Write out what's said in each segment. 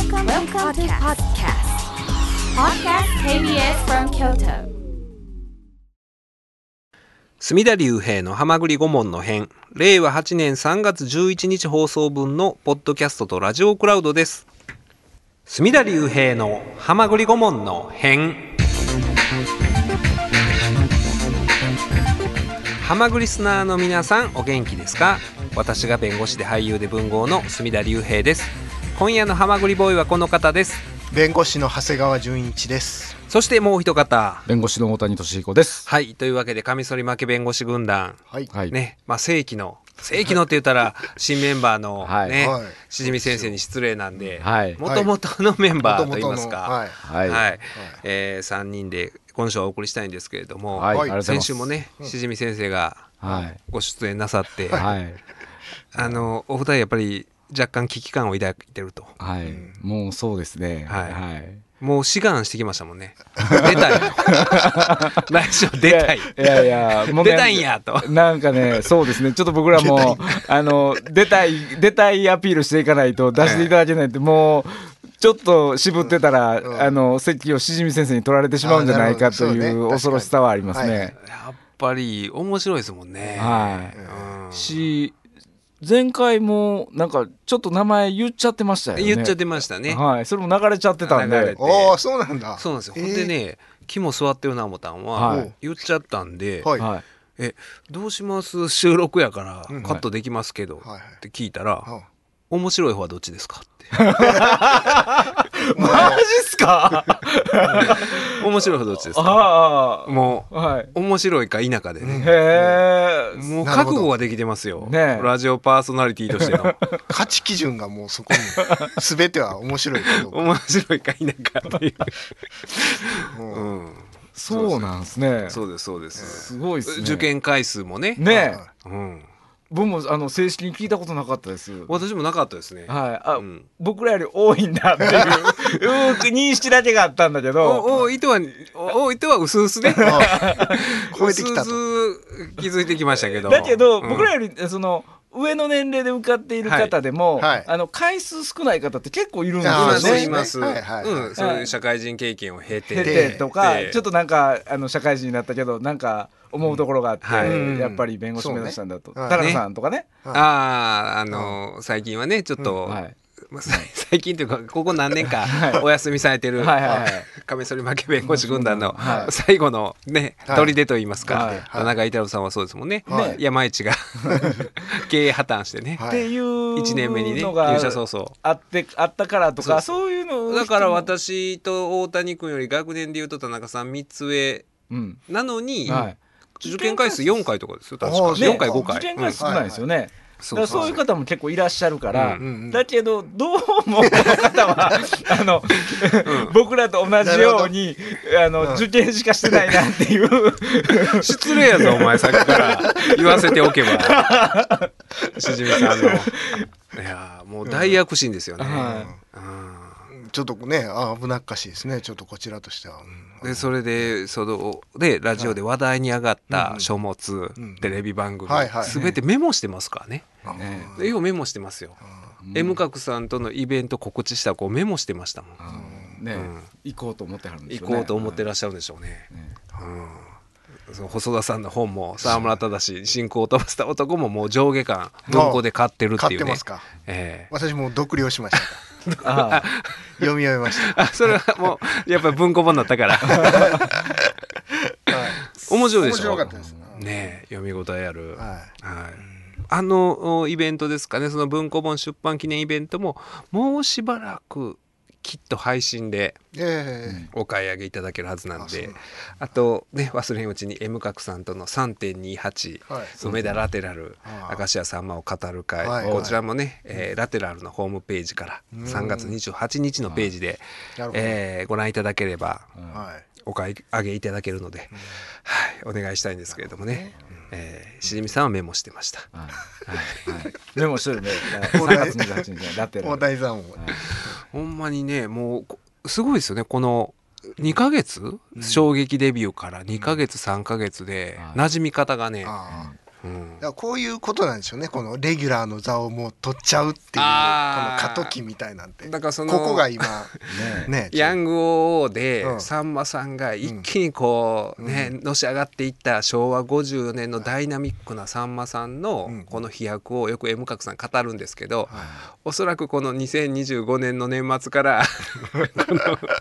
Welcome to podcast. Podcast KBS from Kyoto. 隅田隆平のはまぐり顧問の編、令和8年3月11日放送分のポッドキャストとラジオクラウドです。隅田隆平のはまぐり顧問の編。はまぐりスナーの皆さん、お元気ですか？私が弁護士で俳優で文豪の隅田隆平です。今夜のはまぐりボーイはこの方です。 弁護士の長谷川純一です。 そしてもう一方、 弁護士の大谷俊彦です。 はい、というわけでカミソリ負け弁護士軍団、 はいね、正規のって言ったら新メンバーのね、 はいしじみ先生に失礼なんで、 はいもともとのメンバーといいますか、 はいはい3人で今週はお送りしたいんですけれども、 はい、ありがとうございます。 先週もね、しじみ先生がご出演なさって、 はい、 お二人やっぱり若干危機感を抱いてると、 はい、もうそうですね、 はい、 はい、 もう志願してきましたもんね。出たい来週出たい、 いやもう、ね、 出たいんやと、 なんかね、そうですね、ちょっと僕らも出たいアピールしていかないと出していただけないって、もうちょっと渋ってたら、席をしじみ先生に取られてしまうんじゃないかという恐ろしさはありますね。 やっぱり面白いですもんね。 はい、前回もなんかちょっと名前言っちゃってましたよね。 言っちゃってましたね。 はい、それも流れちゃってたんで。 ああ、そうなんだ。 そうなんですよ。ほんでね、木も座ってるな思ったんは、言っちゃったんで、 はい、 どうします？収録やからカットできますけど、って聞いたら、面白い方はどっちですかって。 マジっすか？ 面白い方どっちですか？もう、面白いか否かでね。もう覚悟ができてますよ。ラジオパーソナリティとしての価値基準がもうそこに全ては面白いかどうか。 面白いか否かっていう。 そうなんですね。 そうですそうです。 すごいですね。 受験回数もね。 ね。僕も正式に聞いたことなかったです。 私もなかったですね。 はい。僕らより多いんだっていう認識だけがあったんだけど、 多いとは薄々ね。 超えてきたと。 気づいてきましたけど。 だけど僕らより上の年齢で受かっている方でも、回数少ない方って結構いるんですよね。 います。そういう社会人経験を経てとか、ちょっとなんか社会人になったけどなんか思うところがあって、やっぱり弁護士目指したんだと、田中さんとかね。 最近はねちょっと。最近というかここ何年かお休みされてるカミソリ負け弁護士軍団の最後のね砦といいますか、田中伊太郎さんはそうですもんね。山一が経営破綻してねっていう 1年目にね入社早々 あったからとか、そういうのだから私と大谷君より学年でいうと田中さん3つ上なのに受験回数4回とかですよ。確か4回5回受験回数少ないですよね。だからそういう方も結構いらっしゃるから、だけどどうもこの方は僕らと同じように受験しかしてないなっていう失礼やぞお前、さっきから言わせておけばしじみさんのいやもう大躍進ですよね。 ちょっとね危なっかしいですね、ちょっとこちらとしては。 でそれでラジオで話題に上がった書物、テレビ番組全てメモしてますからね。ようメモしてますよ。M 角さんとのイベント告知したメモしてましたもんね。 行こうと思ってはるんでしょうね。 行こうと思ってらっしゃるんでしょうね。その細田さんの本も沢村忠進行を飛ばした男ももう上下巻文庫で買ってるっていうね。 買ってますか。私も読了しました読み終えました。 それはもうやっぱり文庫本だったから面白いでしょ。 面白かったですね。読み応えある。イベントですかね、その文庫本出版記念イベントももうしばらくきっと配信でお買い上げいただけるはずなので、あとね忘れんうちに M 角さんとの 3.28 梅田ラテラル明石家さんまを語る会、こちらもねラテラルのホームページから3月28日のページでご覧いただければお買い上げいただけるので、お願いしたいんですけれどもね。しじみさんはメモしてました。 メモしてるね。3月28日ラテラル。 大さんもほんまにね、もうすごいですよね。この2ヶ月、衝撃デビューから2ヶ月3ヶ月で馴染み方がね、 だからこういうことなんでしょうね。このレギュラーの座をもう取っちゃうっていうこの過渡期みたいなんて。 だからここが今ねヤングオーでさんまさんが一気にこうねのし上がっていった昭和54年のダイナミックなさんまさんのこの飛躍をよく M 角さん語るんですけど、おそらくこの2025年の年末からこの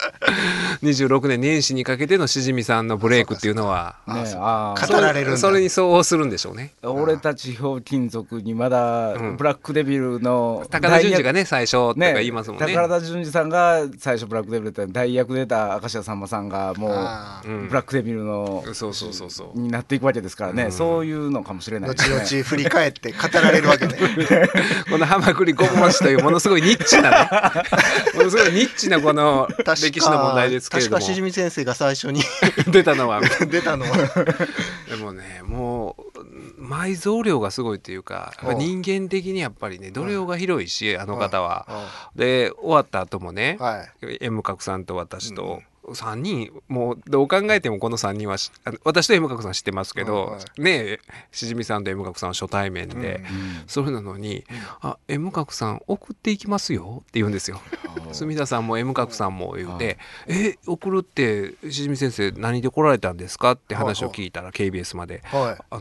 26年年始にかけてのしじみさんのブレイクっていうのは語られるんだ。 それに相応するんでしょうね。 俺たちひょうきん族にまだブラックデビルの高田純次がね最初とか言いますもんね。 高田純次さんが最初ブラックデビルって代役でた明石家さんまさんがもうブラックデビルのになっていくわけですからね、そういうのかもしれないですね。 後々振り返って語られるわけね。 この浜栗ごぼうしというものすごいニッチなねものすごいニッチなこの歴史の問題ですけれども、 確かしじみ先生が最初に出たのはでもね、もう埋蔵量がすごいっていうか、人間的にやっぱりね度量が広いし、あの方は。で終わった後もね、M 角さんと私と3人、もうどう考えてもこの3人は私と M 角さん知ってますけど、ね、しじみさんと M 角さんは初対面で、それなのに「M 角さん送っていきますよ」って言うんですよ。住田さんも M 角さんも言うて「送るってしじみ先生何で来られたんですか?」って話を聞いたら KBS まで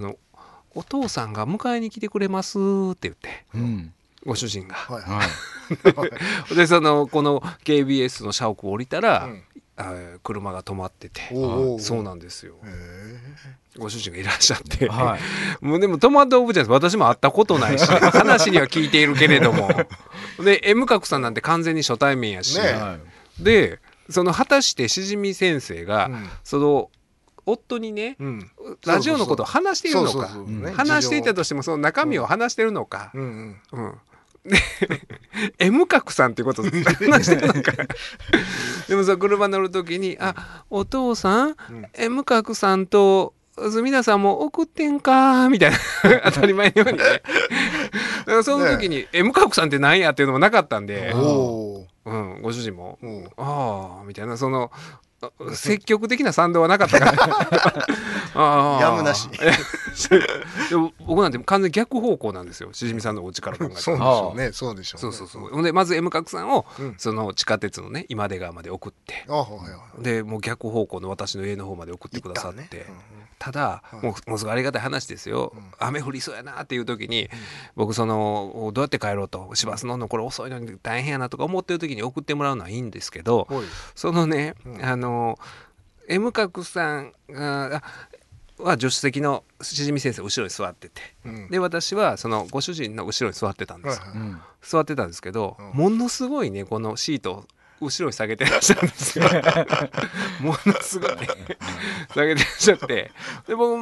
「お父さんが迎えに来てくれます」って言って。ご主人が、でこの KBS の社屋を降りたら、車が止まってて、そうなんですよ、ご主人がいらっしゃって、もうでも戸惑うじゃないですか。私も会ったことないし話には聞いているけれどもで M 角さんなんて完全に初対面やし、で果たしてしじみ先生が、夫にね、ラジオのことを話しているのか、話していたとしてもその中身を話しているのか、M 角さんっていうことを話してるのかでも車乗る時にお父さん、M 角さんと住田さんも送ってんかみたいな当たり前のようにねだからその時に M 角さんって何やっていうのもなかったんで、ご主人もみたいな積極的な賛同はなかったからやむなしでも僕なんて完全に逆方向なんですよ、しじみさんのお家から考えて。 そうでしょうね。 でまず M 角さんを地下鉄のね今出川まで送って、でもう逆方向の私の家の方まで送ってくださって、ただもうすごいありがたい話ですよ、雨降りそうやなっていう時に僕どうやって帰ろうと、市バス乗るのこれ遅いのに大変やなとか思ってる時に送ってもらうのはいいんですけど、M 角さんは助手席のしじみ先生後ろに座ってて、で私はご主人の後ろに座ってたんですよ、座ってたんですけど、ものすごいねこのシートを後ろに下げてらっしゃるんですよものすごい下げてらっしゃって、で僕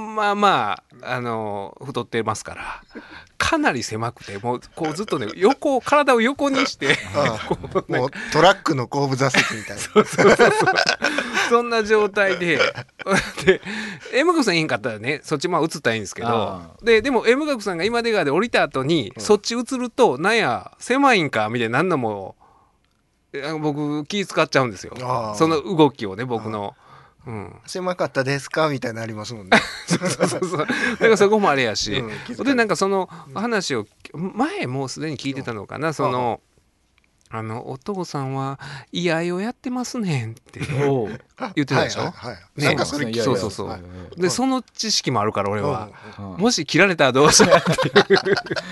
太ってますからかなり狭くて、もうこうずっとね体を横にしてもうトラックの後部座席みたいなそんな状態でM 角さんいいんかったらねそっち映ったらいいんですけど、でも M 角さんが今出川で降りた後に、そっち映るとなんや狭いんかみたいになんのも僕気使っちゃうんですよ、その動きをね僕の。 狭かったですかみたいなのありますもんねだからそこもあれやし、でなんかその話を前もうすでに聞いてたのかな、お父さんは居合をやってますねんって言ってたでしょ。 なんかそれそうでその知識もあるから俺は、もし切られたらどうしようっていう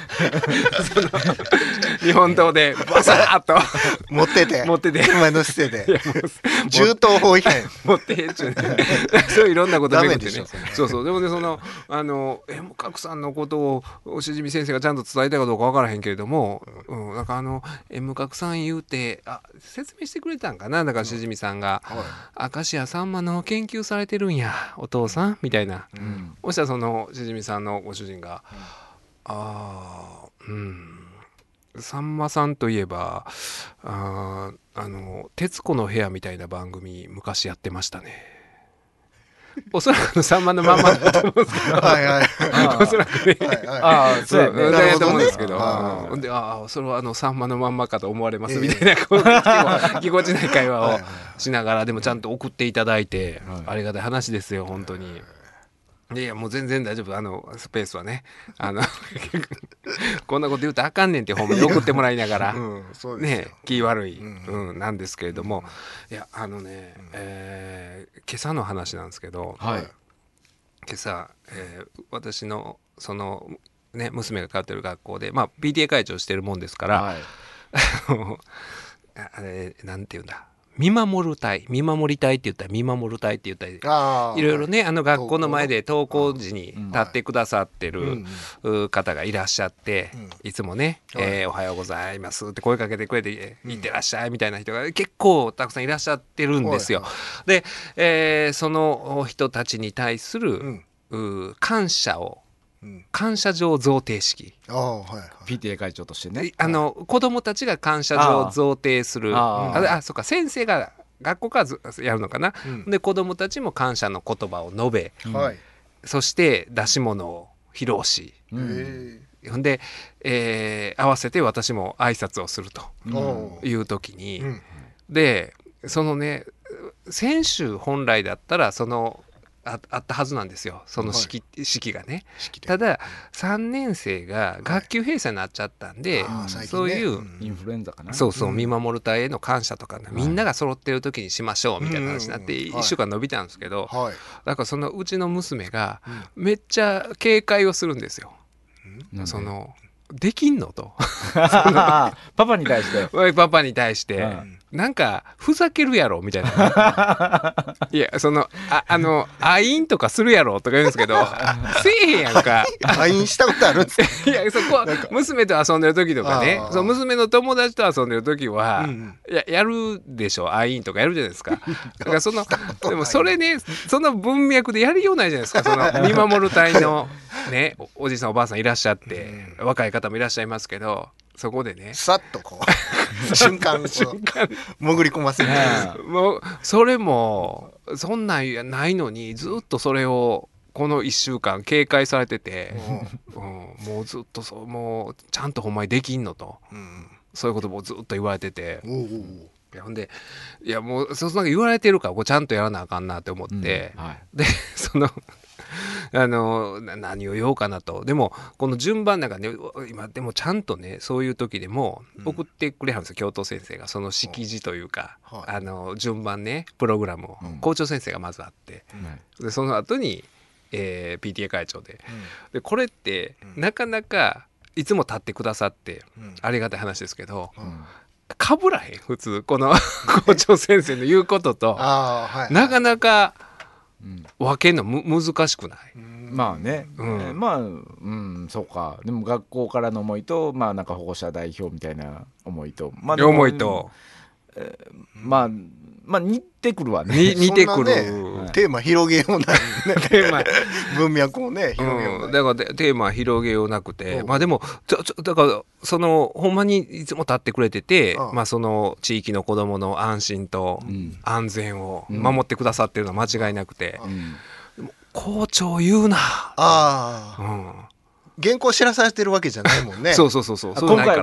日本刀でバサーッと持ってて馬の捨てで銃刀法違反持ってへんちゅうねそういろんなこと巡ってね。でもねM 角さんのことをしじみ先生がちゃんと伝えたかどうか分からへんけれども、なんかM 角さん言うて説明してくれたんかな。だからしじみさんが明石家さんまの研究されてるんやお父さんみたいな、そしたらしじみさんのご主人がさんまさんといえば徹子の部屋みたいな番組昔やってましたね。おそらくさんまのまんまだと思うんですけどおそらくねそうやと思うんですけど、でそれはさんまのまんまかと思われますみたいなぎこちない会話をしながら、でもちゃんと送っていただいてありがたい話ですよ本当に。 いやもう全然大丈夫、スペースはねこんなこと言うとあかんねんってほんまに送ってもらいながら、 そうですよね、気悪い、なんですけれども、いや今朝の話なんですけど、 はい、 今朝、私のそのね娘が通ってる学校で、PTA 会長してるもんですから、はい、あれなんていうんだ、見守りたいって言ったらいろいろね学校の前で登校時に立ってくださってる方がいらっしゃって、いつもね、おはようございますって声かけてくれて、いってらっしゃいみたいな人が結構たくさんいらっしゃってるんですよ。で、その人たちに対する感謝状贈呈式、 PTA 会長としてね、 子どもたちが感謝状を贈呈する、そうか、先生が学校からやるのかな、で子どもたちも感謝の言葉を述べ、そして出し物を披露し、ほんで、合わせて私も挨拶をするという時に、でそのね、先週本来だったらあったはずなんですよ、その式がね。ただ3年生が学級閉鎖になっちゃったんで、そういうインフルエンザかな、 見守る隊への感謝とか、みんなが揃ってる時にしましょうみたいな話になって1週間伸びたんですけど、だからそのうちの娘がめっちゃ警戒をするんですよ。できんのとパパに対してなんかふざけるやろみたいないやアインとかするやろとか言うんですけどせえへんやんか。 アインしたことあるんですか？ いやそこ娘と遊んでる時とかね、その娘の友達と遊んでる時は、やるでしょ、アインとかやるじゃないですか。だからでもそれね、その文脈でやりようないじゃないですか。その見守る隊のね、おじさんおばあさんいらっしゃって、若い方もいらっしゃいますけど、そこでねさっとこう瞬間潜り込ませて、 もうそれもそんなんないのにずっとそれをこの1週間警戒されてて、もうずっともうちゃんとほんまにできんのと、そういうこともずっと言われてて、ほんでいやもうなんか言われてるからこうちゃんとやらなあかんなって思って、で何を言おうかなと。でもこの順番なんかね、今でもちゃんとね、そういう時でも送ってくれはるんですよ、教頭先生が。その式辞というか、順番ね、プログラムを校長先生がまずあって、でその後に、PTA 会長で、これってなかなかいつも立ってくださってありがたい話ですけど、かぶらへん普通この校長先生の言うこととなかなか分けんの難しくない？ まあね、そうか。でも学校からの思いと、なんか保護者代表みたいな思いと、 思いと、 似てくるわね。 似てくる。 テーマ広げようないね。文脈をね広げようない。 だからテーマ広げようなくて、でもだからほんまにいつも立ってくれてて、その地域の子どもの安心と安全を守ってくださってるのは間違いなくて、でも校長言うな。 原稿知らされてるわけじゃないもんね。 そう。 今回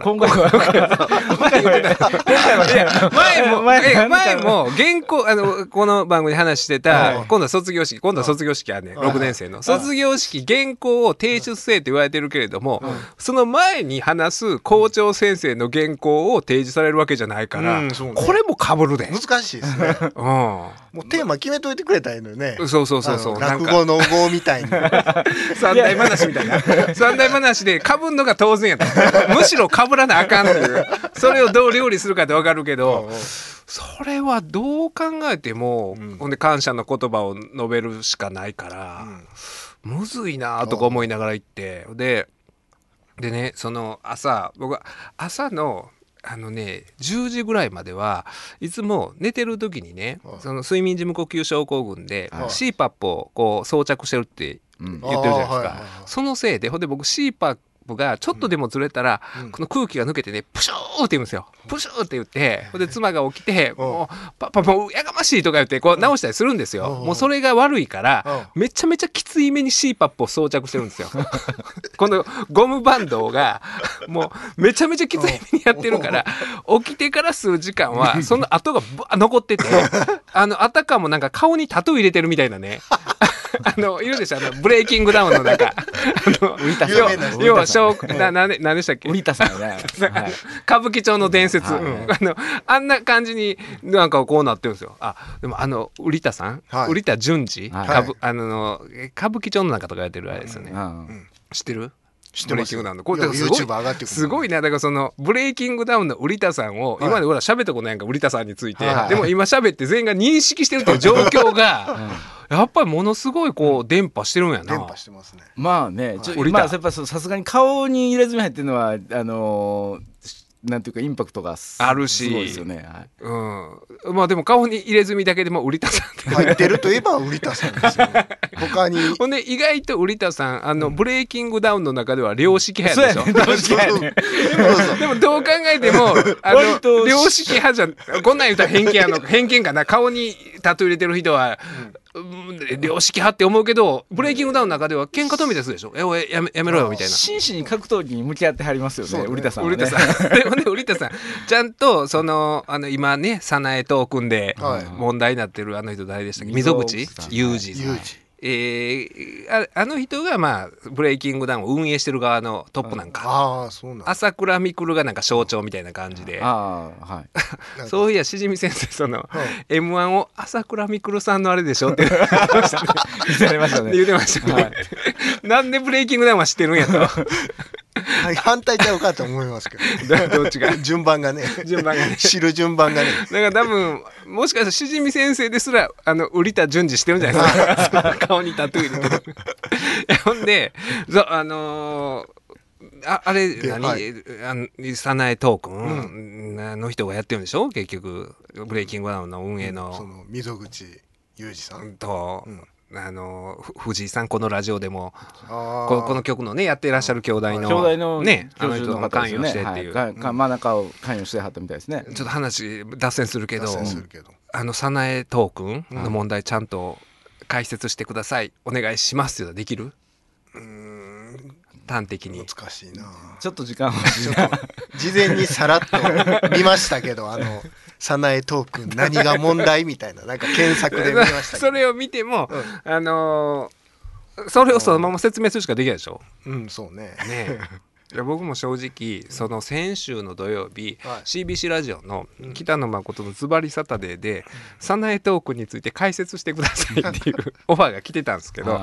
前も原稿この番組で話してた、今度は卒業式あるね、6年生の卒業式原稿を提出せえって言われてるけれども、その前に話す校長先生の原稿を提示されるわけじゃないから、これもかぶるで。 難しいですね。もうテーマ決めといてくれたらいいのよね。 そう。 落語の語みたいに。 三大話みたいな。三大話で被んのが当然やったむしろ被らなあかんっていう、それをどう料理するかって分かるけど、それはどう考えても、ほんで感謝の言葉を述べるしかないから、むずいなとか思いながら行って、でね、その僕は朝の10時ぐらいまではいつも寝てる時にね、その睡眠時無呼吸症候群で CPAP をこう装着してるって言ってるじゃないですか。そのせいで、ほんで僕 CPAPがちょっとでもずれたら、この空気が抜けてね、プシューって言うんですよ。プシューって言って、ほんで妻が起きて、もうパパもうやがましいとか言ってこう直したりするんですよ。もうそれが悪いからめちゃめちゃきついめに CPAP を装着してるんですよ。このゴムバンドがもうめちゃめちゃきついめにやってるから、起きてから数時間はその跡が残ってて、あたかもなんか顔にタトゥー入れてるみたいなねいるでしょブレイキングダウンの中要は何でしたっけ、 瓜田さんね、 はい、歌舞伎町の伝説、あんな感じになんかこうなってるんですよ。でも瓜田さん、瓜田淳二、歌舞伎町の中とかやってるあれですよね、知ってる？ブレイキングダウンのこれすごいね。だからそのブレイキングダウンの瓜田さんを今まで俺ら喋ったことないんか、瓜田さんについて、でも今喋って全員が認識してるという状況がやっぱりものすごいこう伝播してるんやな。 伝播してますね。 まあね、まあやっぱさすがに顔に入れ墨入ってるのはなんていうかインパクトがあるし、 すごいですよね。 まあでも顔に入れ墨だけでも瓜田さんって入ってるといえば瓜田さんですよね。他にほんで意外と瓜田さんブレイキングダウンの中では良識派やでしょ。でもどう考えても良識派じゃこんなん言うたら偏見かな。顔にタトゥー入れてる人は良識派って思うけど、ブレイキングダウンの中では喧嘩止めですでしょ。やめろよみたいな。 真摯に格闘技に向き合ってはりますよね、瓜田さんはね。 瓜田さんちゃんと今ね早苗と組んで問題になってる人誰でしたっけ、溝口裕二さん。あの人がまあブレイキングダウンを運営してる側のトップなんか。朝倉未来がなんか象徴みたいな感じで、そういやしじみ先生M1 を朝倉未来さんのあれでしょって言ってましたね。なんでブレイキングダウンは知ってるんやと。 反対ちゃうかと思いますけど、 どっちが順番がね知る順番がね。 だから多分もしかしたらしじみ先生ですら瓜田淳二してるんじゃないですか。顔にタトゥー入れてる。ほんであれ早苗と君の人がやってるんでしょ結局ブレイキングダウンの運営の、 その溝口裕二さんと、藤井さんこのラジオでもこの曲のねやっていらっしゃる兄弟のね人も関与してっていう真ん中を関与してはったみたいですね。 ちょっと話脱線するけど早苗と君の問題ちゃんと解説してください、お願いしますってできる？端的に難しいな。 ちょっと時間欲しいな。 事前にさらっと見ましたけど早苗と君何が問題みたいななんか検索で見ましたけどそれを見ても、それをそのまま説明するしかできないでしょ。 そうね。 いや僕も正直先週の土曜日、CBC ラジオの北野誠のズバリサタデーで早苗と君について解説してくださいっていうオファーが来てたんですけど、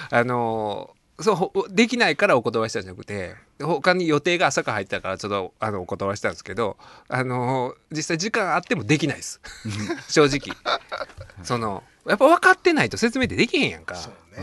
そうできないからお断りしたんじゃなくて、他に予定が朝から入ったからちょっとお断りしたんですけど、実際時間あってもできないです正直。やっぱ分かってないと説明ってできへんやんか。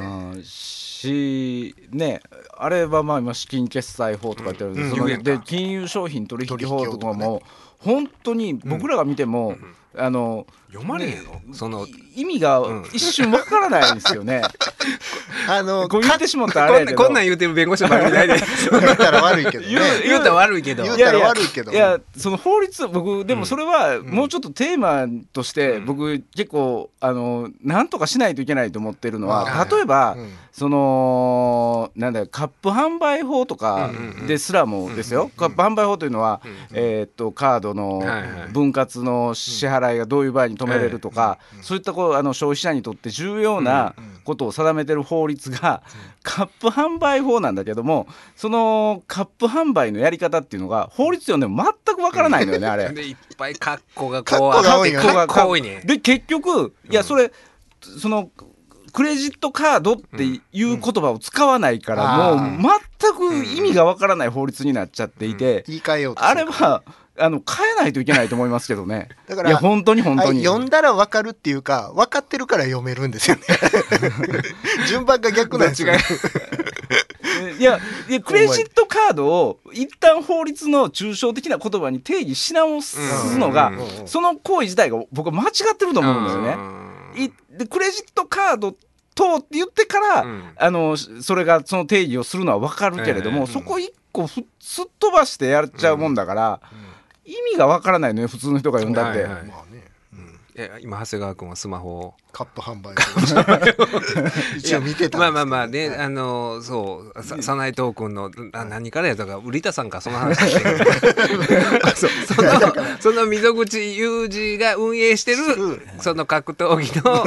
ね、あれはまあ今資金決済法とか言ってるんで、金融商品取引法とかも本当に僕らが見ても読まれへんの、 意味が一瞬わからないんですよね。こう言ってしまったらあれやけど、 こんなん言うてる弁護士の番組ないで言ったら悪いけどね。 言うたら悪いけどいやその法律僕でもそれはもうちょっとテーマとして僕結構なんとかしないといけないと思ってるのは、例えばなんだよカップ販売法とかですらもですよ。カップ販売法というのはカードの分割の支払いがどういう場合に止めれるとか、そういった消費者にとって重要なことを定めてる法律がカップ販売法なんだけども、そのカップ販売のやり方っていうのが法律読んでも全くわからないのよねあれ。 でいっぱいカッコが多いね。 で結局いやそれクレジットカードっていう言葉を使わないから、もう全く意味がわからない法律になっちゃっていて、 言い換えようとあれは変えないといけないと思いますけどね。だからいや本当に読んだら分かるっていうか分かってるから読めるんですよね順番が逆なんですよ。 いやクレジットカードを一旦法律の抽象的な言葉に定義し直すのが、その行為自体が僕は間違ってると思うんだよね。でクレジットカードとって言ってから、それがその定義をするのは分かるけれども、そこ一個すっ飛ばしてやっちゃうもんだから、意味が分からないのよ普通の人が読んだって。 今長谷川君はスマホをカップ販売一応見てたんですけど、 まあねそう早苗と君の何からやとか瓜田さんかその話してその溝口裕二が運営してるその格闘技の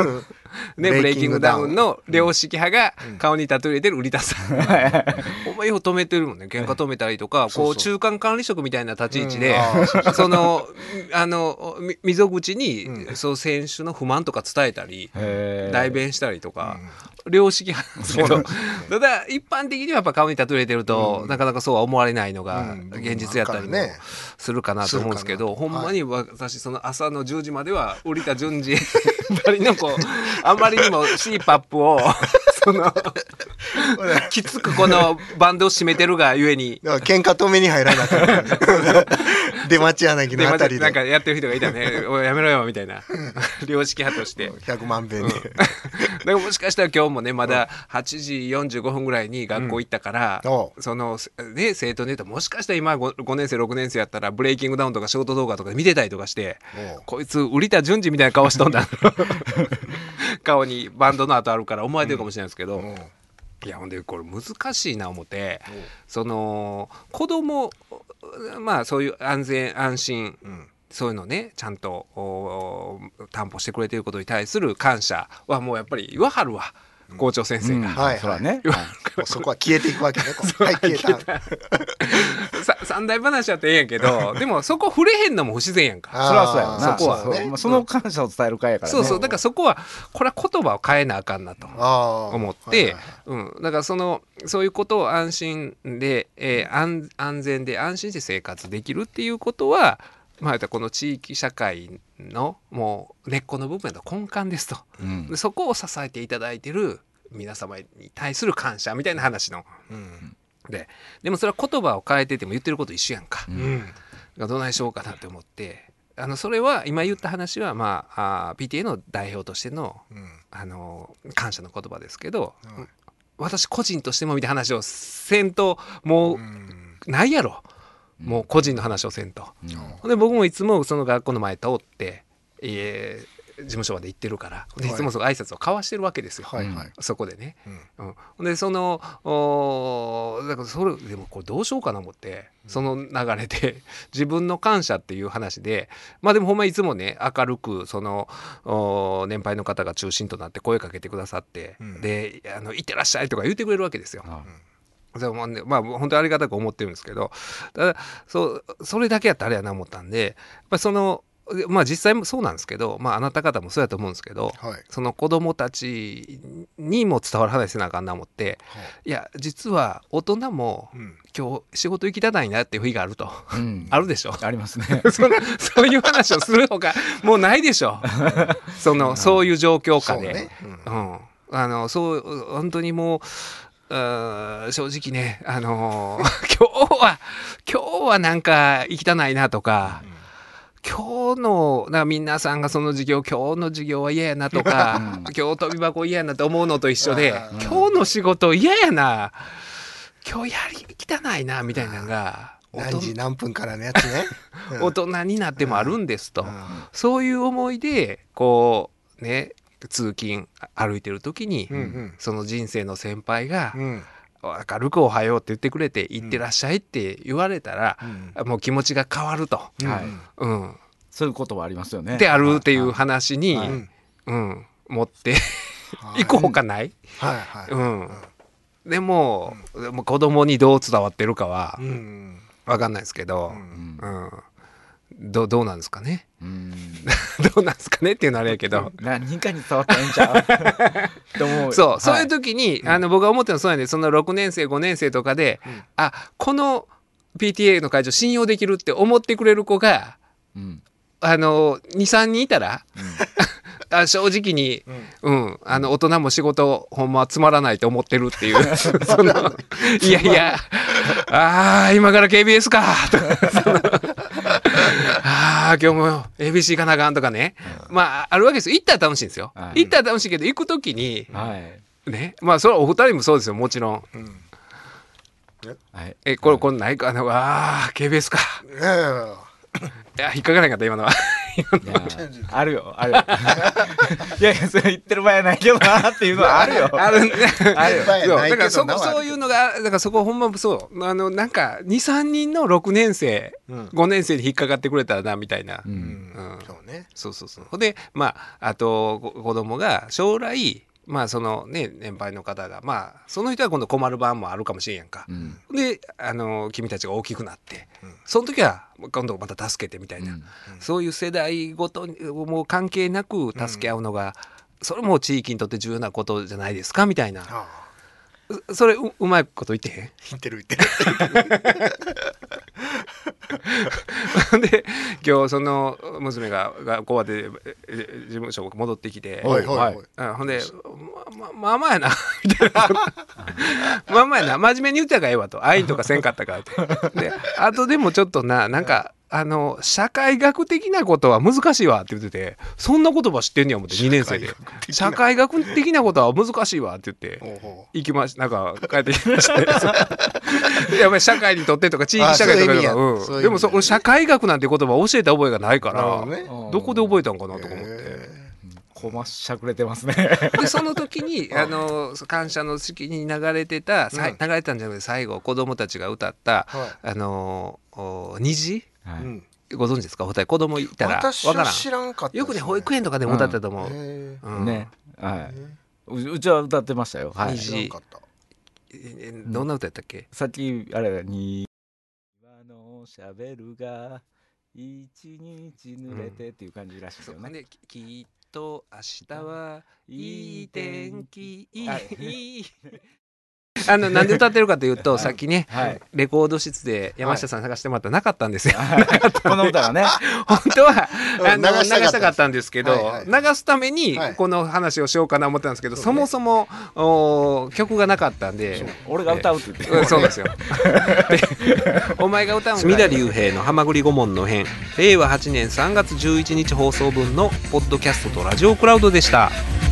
ね、ブレイキングダウンの良識派が顔にタトゥー入れてる売田さん。お前よう止めてるもんね。喧嘩止めたりとか、こう中間管理職みたいな立ち位置で、その溝口にそう選手の不満とか伝えたり、代弁したりとか。良識派なんですけど、ただ一般的にはやっぱ顔にタトゥー入れてると、なかなかそうは思われないのが現実やったりもするかなと思うんですけど、ほんまに私その朝の10時までは売田淳二ばりのこうあまりにもCPAPをそのきつくこのバンドを締めてるがゆえに喧嘩止めに入らなかった出町柳のあたりでなんかやってる人がいたねおいやめろよみたいな良識派として 100万遍で、 だからもしかしたら今日もねまだ8時45分ぐらいに学校行ったから、そのね生徒に言うともしかしたら今 5年生6年生やったらブレイキングダウンとかショート動画とか見てたりとかしてこいつ売田淳二みたいな顔しとんだ顔にバンドの跡あるから思われてるかもしれないですけど、いやほんでこれ難しいな思って、その子供まあそういう安全安心、そういうのねちゃんと担保してくれてることに対する感謝はもうやっぱり言わはるわ校長先生が、 そらね、 そこは消えていくわけね。はい消えた三大話やってええやんけどでもそこ触れへんのも不自然やんか。 そらそうやな。 そこはその感謝を伝える会やからね。 そうそうだからそこはこれは言葉を変えなあかんなと思って、だからそういうことを安心で、安全で安心して生活できるっていうことはまあ、この地域社会のもう根っこの部分の根幹ですと、そこを支えていただいている皆様に対する感謝みたいな話の、でもそれは言葉を変えてても言ってること一緒やんか、どないしようかなって思ってそれは今言った話は、まあ、PTA の代表としての、感謝の言葉ですけど、私個人としてもみたいな話をせんともうないやろ。もう個人の話をせんと、で僕もいつもその学校の前通って事務所まで行ってるからでいつもその挨拶を交わしてるわけですよ、そこでね、でそのだからそれでもこれどうしようかな思ってその流れで自分の感謝っていう話でまあでもほんまいつもね明るくその年配の方が中心となって声かけてくださって、でいってらっしゃいとか言ってくれるわけですよ。まあ本当にありがたく思ってるんですけど、ただそれだけやったらあれやな思ったんで、まあ実際もそうなんですけど、まああなた方もそうやと思うんですけど、その子供たちにも伝わる話せなあかんな思って、いや実は大人も今日仕事行きたないなっていう日があると、あるでしょ。 ありますね。 そういう話をするほかもうないでしょ。そういう状況下で、そう本当にもう。正直ね、今日はなんか行きたないなとか、今日の皆さんがその今日の授業は嫌やなとか、今日飛び箱嫌やなと思うのと一緒で、今日の仕事嫌やな、今日やりきたないなみたいなのが何時何分からのやつね、 大人になってもあるんですと、そういう思いでこうね通勤歩いてる時に、その人生の先輩が、明るくおはようって言ってくれて行ってらっしゃいって言われたら、もう気持ちが変わると、 そういうことはありますよね。 であるっていう話に、持っていこうかない、でも子供にどう伝わってるかは分かんないですけど、どうなんですかね。どうなんですかねっていうのはあれやけど何人かに伝わったらいいんちゃうそういう時に僕が思ってるのはそうなんで、その6年生5年生とかで、この PTA の会長信用できるって思ってくれる子が、2,3 人いたら、正直に、大人も仕事ほんまつまらないと思ってるっていういやいや今から KBS か今日も ABC 行かなあかんとかね、まああるわけですよ。行ったら楽しいんですよ、行ったら楽しいけど行く時に、ね、まあそれはお二人もそうですよもちろん、これないかKBS かいや引っかからなかった今のはあるよあるよいやいやそれ言ってる場合やないけどなっていうのはあるよあるねあるそうだからそそういうのがだからそこほんまそうなんか 2,3 人の6年生、5年生に引っかかってくれたらなみたいな、 そうねそうほんであと子供が将来そのね年配の方がその人は今度困る場もあるかもしれんやんか、で君たちが大きくなって、その時は今度また助けてみたいな、そういう世代ごとにもう関係なく助け合うのが、それも地域にとって重要なことじゃないですかみたいな、それ うまいこと言ってへん？ 言ってるで今日その娘が学校で事務所戻ってきて、ほんでまあまあやなみたいなまあまあやな真面目に言ってたからええわと、愛とかせんかったからってであとでもちょっとなんか社会学的なことは難しいわって言ってて、そんな言葉知ってんねや思って2年生で社会学的なことは難しいわって言って行きました。なんか帰ってきましたやっぱり社会にとってとか地域社会とかでも俺社会学なんて言葉教えた覚えがないから、どこで覚えたんかなとか思って。 こましゃくれてますねでその時に感謝の式に流れてた、流れてたんじゃなくて最後子供たちが歌った、虹、ご存知ですか？子供いたら私は知らんかったですね。 よくね保育園とかでも歌ったと思う、 ね、うちは歌ってましたよ。 虹どんな歌やったっけ？ さっきあれに今のしゃべるが一日濡れてっていう感じらしいですよね。 きっと明日はいい天気いいなんで歌ってるかというと、さっきね、レコード室で山下さん探してもらったらなかったんですよ、 この歌がね本当は流したかったんですけど、流すためにこの話をしようかな思ってたんですけど、そもそも曲がなかったんで、 俺が歌うって言って、 そうですよお前が歌うの隅田隆平のはまぐり顧問の編、令和8年3月11日放送分のポッドキャストとラジオクラウドでした。